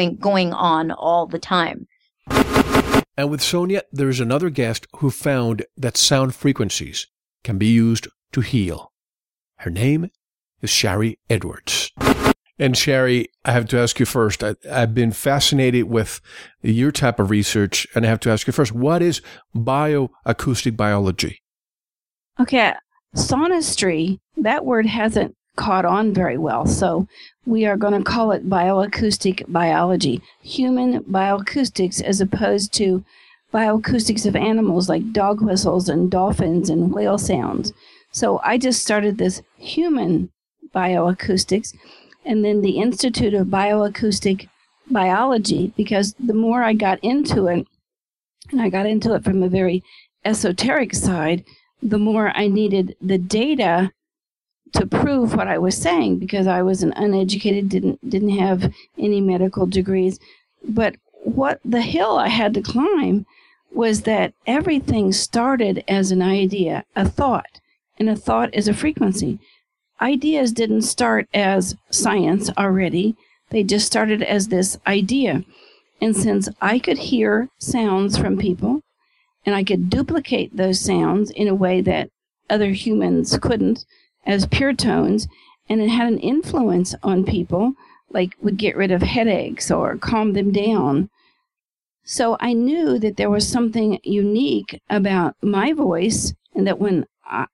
all the time. And with Sonia, there's another guest who found that sound frequencies can be used to heal. Her name is Shari Edwards. And Shari, I have to ask you first, I've been fascinated with your type of research, and I have to ask you first, what is bioacoustic biology? Okay, sonistry, that word hasn't caught on very well, so we are going to call it bioacoustic biology, human bioacoustics, as opposed to bioacoustics of animals like dog whistles and dolphins and whale sounds. So I just started this human bioacoustics and then the Institute of Bioacoustic Biology, because the more I got into it, and I got into it from a very esoteric side, the more I needed the data to prove what I was saying, because I was an uneducated, didn't have any medical degrees. But what the hill I had to climb was that everything started as an idea, a thought, and a thought is a frequency. Ideas didn't start as science already. They just started as this idea. And since I could hear sounds from people, and I could duplicate those sounds in a way that other humans couldn't, as pure tones, and it had an influence on people, like would get rid of headaches or calm them down. So I knew that there was something unique about my voice, and that when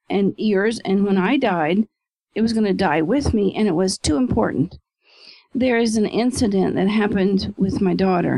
I died, it was going to die with me, and it was too important. There is an incident that happened with my daughter.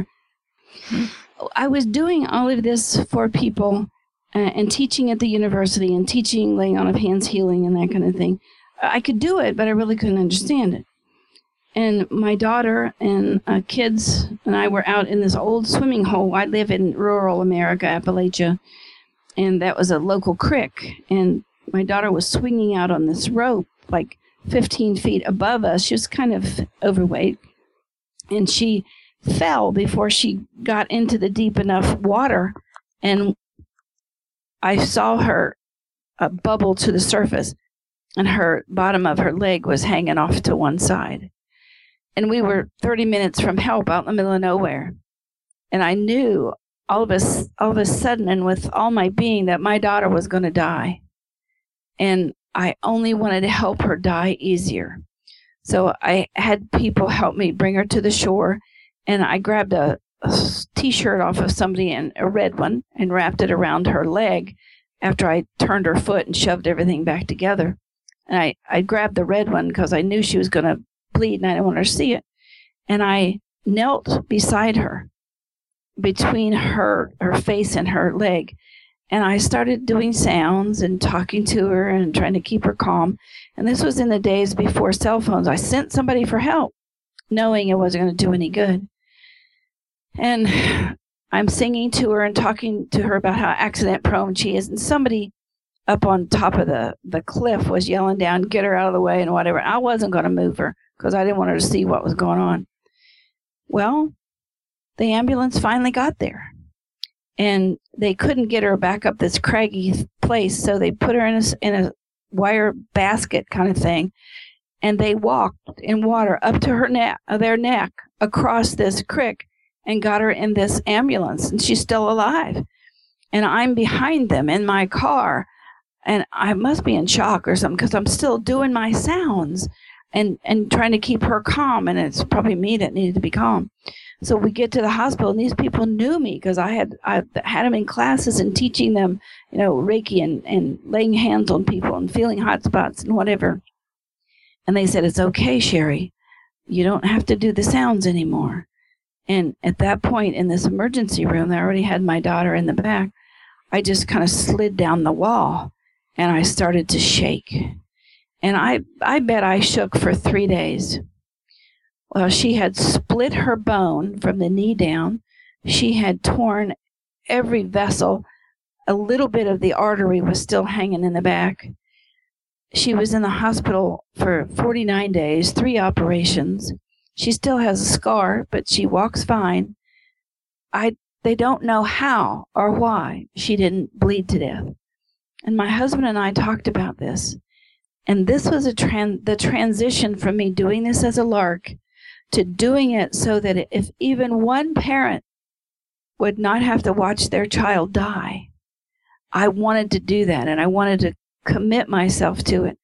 I was doing all of this for people and teaching at the university and teaching laying on of hands healing and that kind of thing. I could do it, but I really couldn't understand it. And my daughter and kids and I were out in this old swimming hole. I live in rural America, Appalachia, and that was a local creek. And my daughter was swinging out on this rope like 15 feet above us. She was kind of overweight, and she fell before she got into the deep enough water, and I saw her bubble to the surface, and her bottom of her leg was hanging off to one side. And we were 30 minutes from help out in the middle of nowhere. And I knew all of a sudden and with all my being that my daughter was going to die. And I only wanted to help her die easier. So I had people help me bring her to the shore, and I grabbed a T-shirt off of somebody, and a red one, and wrapped it around her leg after I turned her foot and shoved everything back together. And I grabbed the red one because I knew she was going to bleed and I didn't want her to see it. And I knelt beside her, between her face and her leg. And I started doing sounds and talking to her and trying to keep her calm. And this was in the days before cell phones. I sent somebody for help, knowing it wasn't going to do any good. And I'm singing to her and talking to her about how accident prone she is. And somebody up on top of the cliff was yelling down, "Get her out of the way," and whatever. I wasn't going to move her because I didn't want her to see what was going on. Well, the ambulance finally got there. And they couldn't get her back up this craggy place, so they put her in a wire basket kind of thing, and they walked in water up to their neck across this creek and got her in this ambulance, and she's still alive. And I'm behind them in my car, and I must be in shock or something because I'm still doing my sounds and trying to keep her calm, and it's probably me that needed to be calm. So we get to the hospital, and these people knew me because I had them in classes and teaching them, Reiki and laying hands on people and feeling hot spots and whatever. And they said, "It's okay, Shari. You don't have to do the sounds anymore." And at that point in this emergency room, I already had my daughter in the back. I just kind of slid down the wall, and I started to shake. And I bet I shook for 3 days. Well, she had split her bone from the knee down. She had torn every vessel. A little bit of the artery was still hanging in the back. She was in the hospital for 49 days, 3 operations. She still has a scar, but she walks fine. They don't know how or why she didn't bleed to death. And my husband and I talked about this. And this was the transition from me doing this as a lark to doing it so that if even one parent would not have to watch their child die, I wanted to do that, and I wanted to commit myself to it.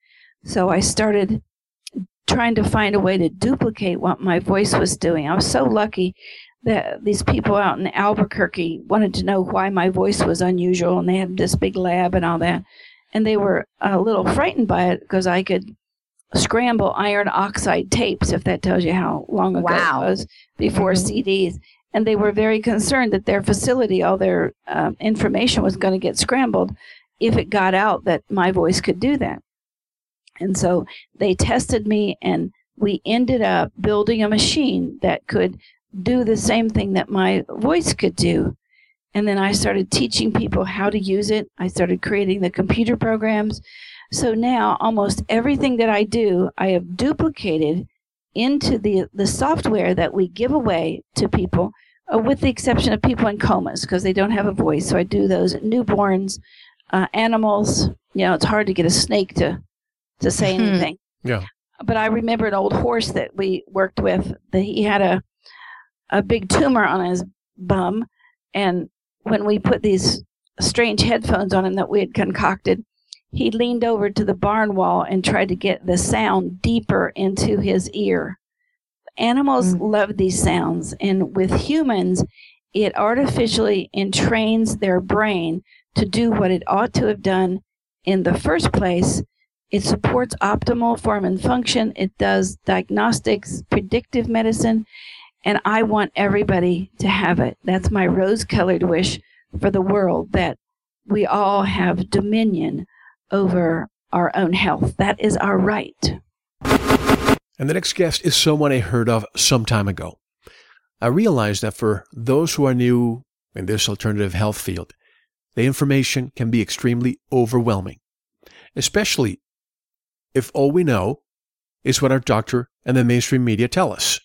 So I started trying to find a way to duplicate what my voice was doing. I was so lucky that these people out in Albuquerque wanted to know why my voice was unusual, and they had this big lab and all that. And they were a little frightened by it because I could scramble iron oxide tapes, if that tells you how long ago it was, before CDs. And they were very concerned that their facility, all their information was going to get scrambled if it got out that my voice could do that. And so they tested me, and we ended up building a machine that could do the same thing that my voice could do. And then I started teaching people how to use it. I started creating the computer programs. So now almost everything that I do, I have duplicated into the software that we give away to people, with the exception of people in comas because they don't have a voice. So I do those newborns, animals. You know, it's hard to get a snake to say anything. Yeah. But I remember an old horse that we worked with, that he had a big tumor on his bum. And when we put these strange headphones on him that we had concocted, he leaned over to the barn wall and tried to get the sound deeper into his ear. Animals love these sounds. And with humans, it artificially entrains their brain to do what it ought to have done in the first place. It supports optimal form and function. It does diagnostics, predictive medicine, and I want everybody to have it. That's my rose-colored wish for the world, that we all have dominion over our own health. That is our right. And the next guest is someone I heard of some time ago. I realized that for those who are new in this alternative health field, the information can be extremely overwhelming, especially if all we know is what our doctor and the mainstream media tell us.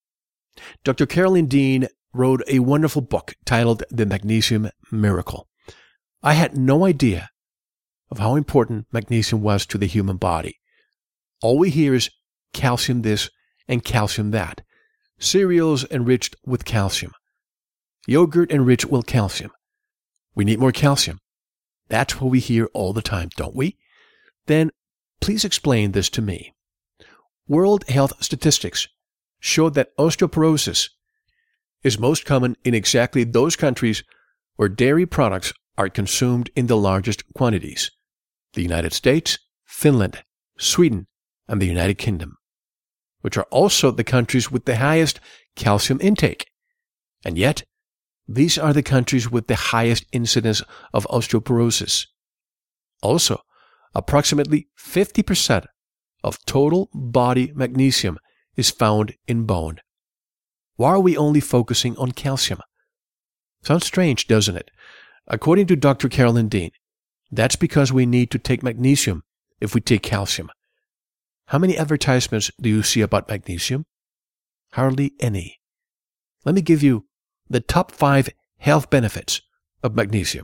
Dr. Carolyn Dean wrote a wonderful book titled The Magnesium Miracle. I had no idea of how important magnesium was to the human body. All we hear is calcium this and calcium that. Cereals enriched with calcium. Yogurt enriched with calcium. We need more calcium. That's what we hear all the time, don't we? Then please explain this to me. World Health Statistics show that osteoporosis is most common in exactly those countries where dairy products are consumed in the largest quantities: the United States, Finland, Sweden, and the United Kingdom, which are also the countries with the highest calcium intake. And yet, these are the countries with the highest incidence of osteoporosis. Also, approximately 50% of total body magnesium is found in bone. Why are we only focusing on calcium? Sounds strange, doesn't it? According to Dr. Carolyn Dean, that's because we need to take magnesium if we take calcium. How many advertisements do you see about magnesium? Hardly any. Let me give you the top 5 health benefits of magnesium.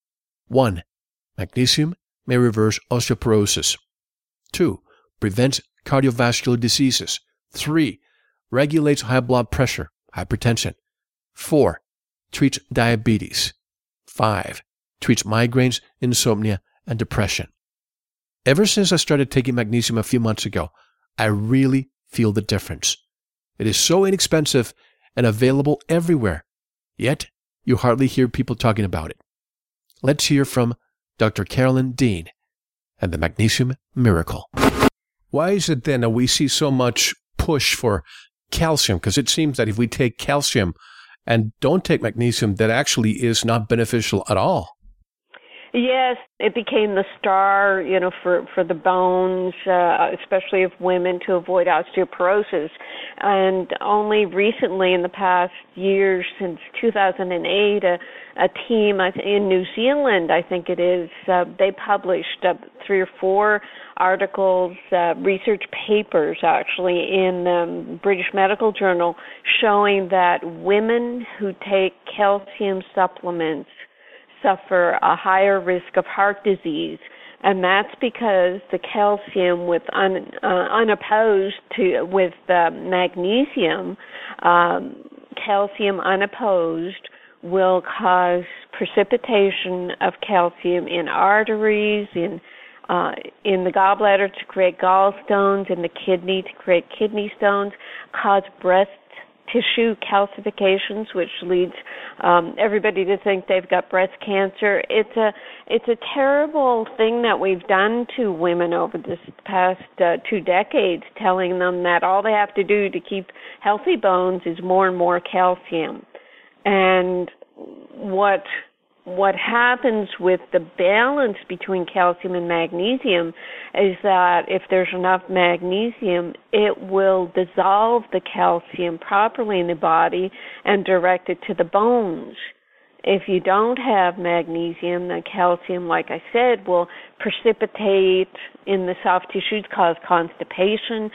1. Magnesium may reverse osteoporosis. 2. Prevents cardiovascular diseases. 3. Regulates high blood pressure, hypertension. 4. Treats diabetes. 5. Treats migraines, insomnia, and depression. Ever since I started taking magnesium a few months ago, I really feel the difference. It is so inexpensive and available everywhere, yet you hardly hear people talking about it. Let's hear from Dr. Carolyn Dean and the Magnesium Miracle. Why is it then that we see so much push for calcium? Because it seems that if we take calcium and don't take magnesium, that actually is not beneficial at all. Yes, it became the star, for the bones, especially of women, to avoid osteoporosis. And only recently, in the past years, since 2008, a team in New Zealand, I think it is, they published 3 or 4 articles, research papers actually, in British Medical Journal, showing that women who take calcium supplements suffer a higher risk of heart disease, and that's because the calcium, with unopposed to with magnesium, calcium unopposed will cause precipitation of calcium in arteries, in in the gallbladder to create gallstones, in the kidney to create kidney stones, cause breast tissue calcifications, which leads everybody to think they've got breast cancer. It's a terrible thing that we've done to women over this past 2 decades, telling them that all they have to do to keep healthy bones is more and more calcium. And what happens with the balance between calcium and magnesium is that if there's enough magnesium, it will dissolve the calcium properly in the body and direct it to the bones. If you don't have magnesium, the calcium, like I said, will precipitate in the soft tissues, cause constipation.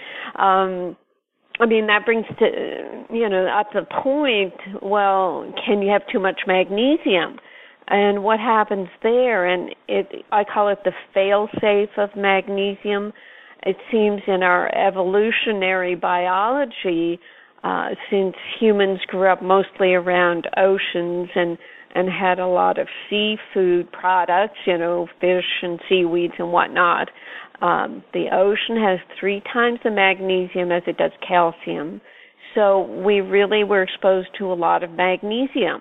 That brings to, at the point, well, can you have too much magnesium? And what happens there, and I call it the fail-safe of magnesium. It seems in our evolutionary biology, since humans grew up mostly around oceans and had a lot of seafood products, fish and seaweeds and whatnot, the ocean has 3 times the magnesium as it does calcium. So we really were exposed to a lot of magnesium.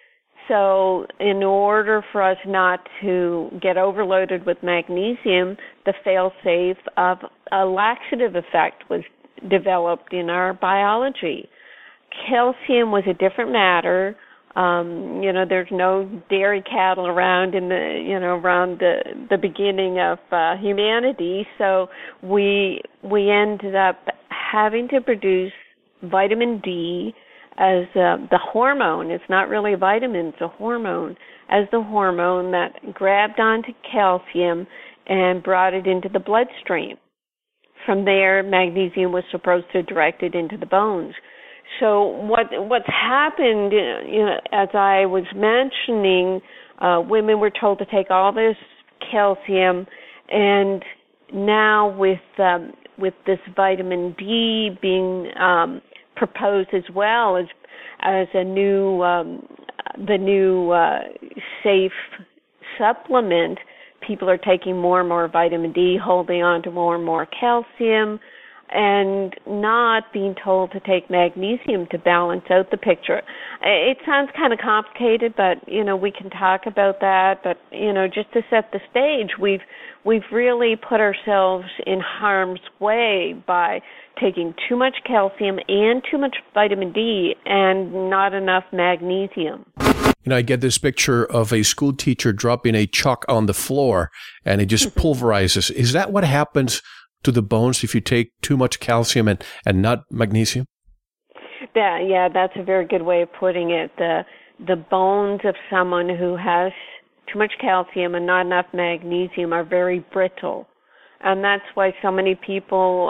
So in order for us not to get overloaded with magnesium, the fail-safe of a laxative effect was developed in our biology. Calcium was a different matter. There's no dairy cattle around around the beginning of humanity, so we ended up having to produce vitamin D as the hormone. It's not really a vitamin, it's a hormone, as the hormone that grabbed onto calcium and brought it into the bloodstream. From there, magnesium was supposed to direct it into the bones. So what's happened, as I was mentioning, women were told to take all this calcium, and now with this vitamin D being proposed as well as a new the new safe supplement, people are taking more and more vitamin D, holding on to more and more calcium, and not being told to take magnesium to balance out the picture. It sounds kind of complicated, but we can talk about that. But just to set the stage, we've really put ourselves in harm's way by taking too much calcium and too much vitamin D and not enough magnesium. I get this picture of a school teacher dropping a chalk on the floor and it just pulverizes. Is that what happens to the bones if you take too much calcium and not magnesium? Yeah, that's a very good way of putting it. The bones of someone who has too much calcium and not enough magnesium are very brittle. And that's why so many people,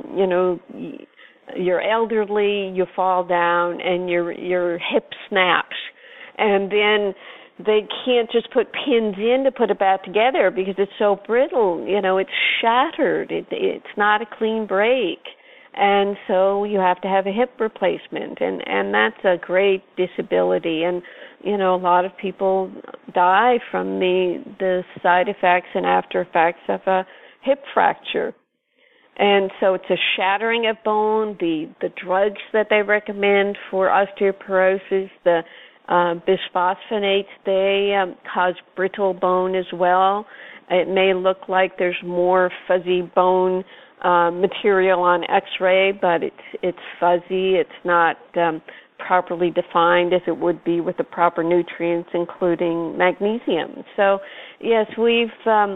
you're elderly, you fall down, and your hip snaps. And then they can't just put pins in to put it back together because it's so brittle. It's shattered. It's not a clean break. And so you have to have a hip replacement. And that's a great disability. And, a lot of people die from the side effects and after effects of a hip fracture. And so it's a shattering of bone. The drugs that they recommend for osteoporosis, the bisphosphonates, they cause brittle bone as well. It may look like there's more fuzzy bone material on X-ray, but it's fuzzy. It's not properly defined as it would be with the proper nutrients, including magnesium. So yes, we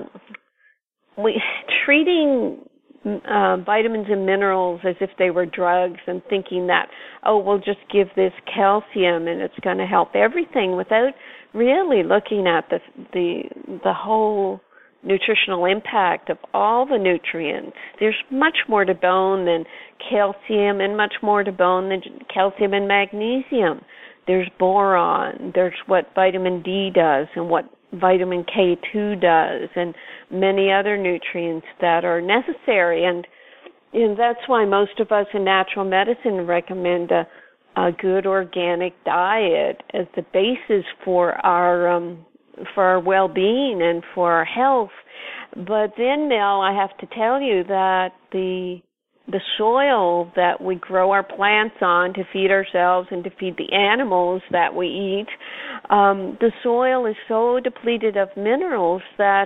treating vitamins and minerals as if they were drugs and thinking that, we'll just give this calcium and it's going to help everything, without really looking at the whole nutritional impact of all the nutrients. There's much more to bone than calcium and much more to bone than calcium and magnesium. There's boron, there's what vitamin D does and what vitamin K2 does, and many other nutrients that are necessary. And that's why most of us in natural medicine recommend a good organic diet as the basis for our well-being and for our health. But then, Mel, I have to tell you that the soil that we grow our plants on to feed ourselves and to feed the animals that we eat, the soil is so depleted of minerals that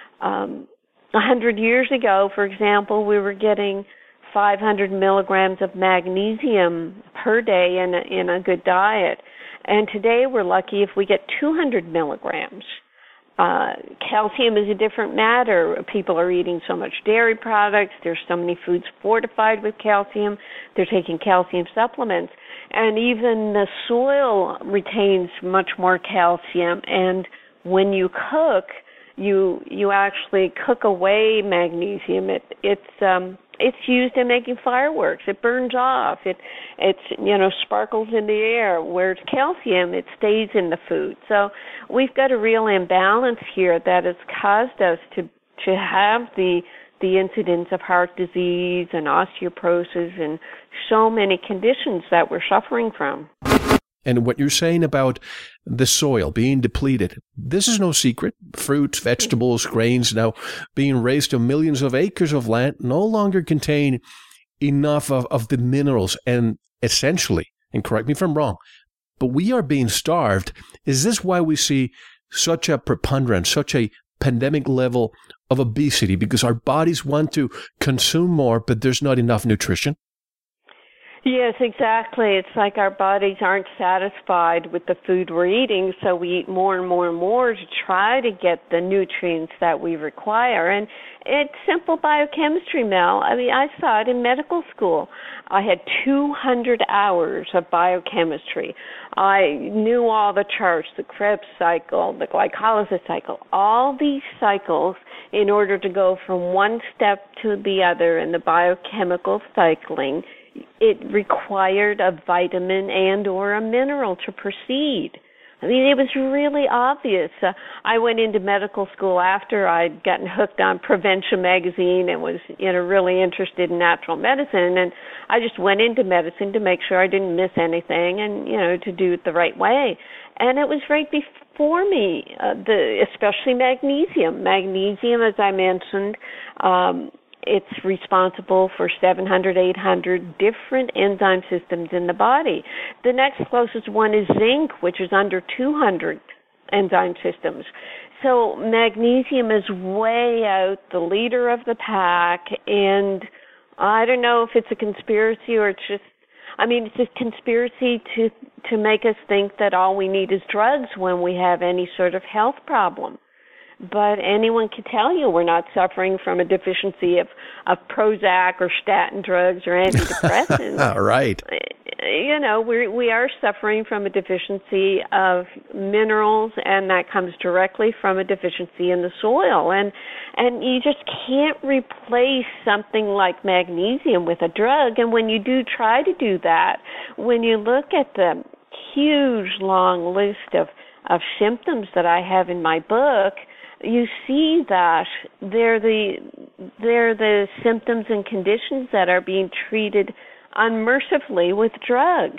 100 years ago, for example, we were getting 500 milligrams of magnesium per day in a good diet. And today we're lucky if we get 200 milligrams. Calcium is a different matter. People are eating so much dairy products. There's so many foods fortified with calcium. They're taking calcium supplements. And even the soil retains much more calcium. And when you cook, you actually cook away magnesium. It's used in making fireworks. It burns off. It's sparkles in the air. Where it's calcium, it stays in the food. So we've got a real imbalance here that has caused us to have the incidence of heart disease and osteoporosis and so many conditions that we're suffering from. And what you're saying about the soil being depleted, this is no secret. Fruits, vegetables, grains now being raised on millions of acres of land no longer contain enough of the minerals. And essentially, and correct me if I'm wrong, but we are being starved. Is this why we see such a preponderance, such a pandemic level of obesity? Because our bodies want to consume more, but there's not enough nutrition? Yes, exactly. It's like our bodies aren't satisfied with the food we're eating, so we eat more and more and more to try to get the nutrients that we require. And it's simple biochemistry, Mel. I mean, I saw it in medical school. I had 200 hours of biochemistry. I knew all the charts, the Krebs cycle, the glycolysis cycle, all these cycles in order to go from one step to the other in the biochemical cycling. It required a vitamin and or a mineral to proceed. I mean, it was really obvious. I went into medical school after I'd gotten hooked on Prevention magazine and was, really interested in natural medicine. And I just went into medicine to make sure I didn't miss anything and, to do it the right way. And it was right before me, especially magnesium. Magnesium, as I mentioned, it's responsible for 700, 800 different enzyme systems in the body. The next closest one is zinc, which is under 200 enzyme systems. So magnesium is way out, the leader of the pack, and I don't know if it's a conspiracy or it's a conspiracy to make us think that all we need is drugs when we have any sort of health problem. But anyone can tell you we're not suffering from a deficiency of Prozac or statin drugs or antidepressants. Right. We are suffering from a deficiency of minerals, and that comes directly from a deficiency in the soil. And you just can't replace something like magnesium with a drug. And when you do try to do that, when you look at the huge long list of symptoms that I have in my book, you see that they're the symptoms and conditions that are being treated unmercifully with drugs.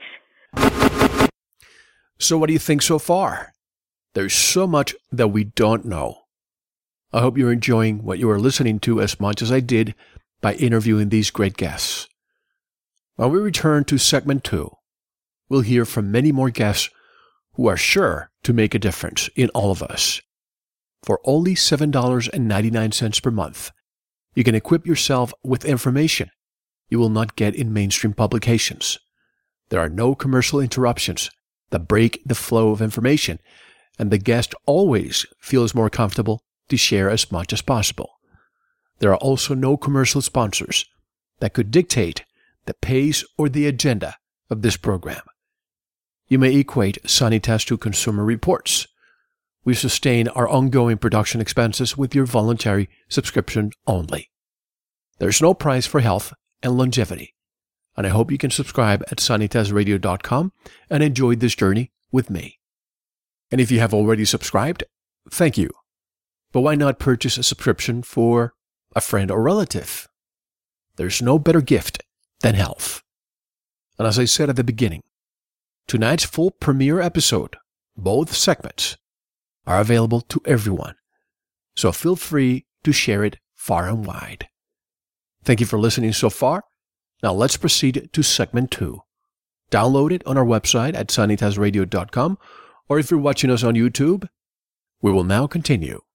So what do you think so far? There's so much that we don't know. I hope you're enjoying what you are listening to as much as I did by interviewing these great guests. When we return to segment 2, we'll hear from many more guests who are sure to make a difference in all of us. For only $7.99 per month, you can equip yourself with information you will not get in mainstream publications. There are no commercial interruptions that break the flow of information, and the guest always feels more comfortable to share as much as possible. There are also no commercial sponsors that could dictate the pace or the agenda of this program. You may equate Sanitas to Consumer Reports. We sustain our ongoing production expenses with your voluntary subscription only. There's no price for health and longevity, and I hope you can subscribe at sanitasradio.com and enjoy this journey with me. And if you have already subscribed, thank you. But why not purchase a subscription for a friend or relative? There's no better gift than health. And as I said at the beginning, tonight's full premiere episode, both segments, are available to everyone. So feel free to share it far and wide. Thank you for listening so far. Now let's proceed to segment 2. Download it on our website at sanitasradio.com, or if you're watching us on YouTube, we will now continue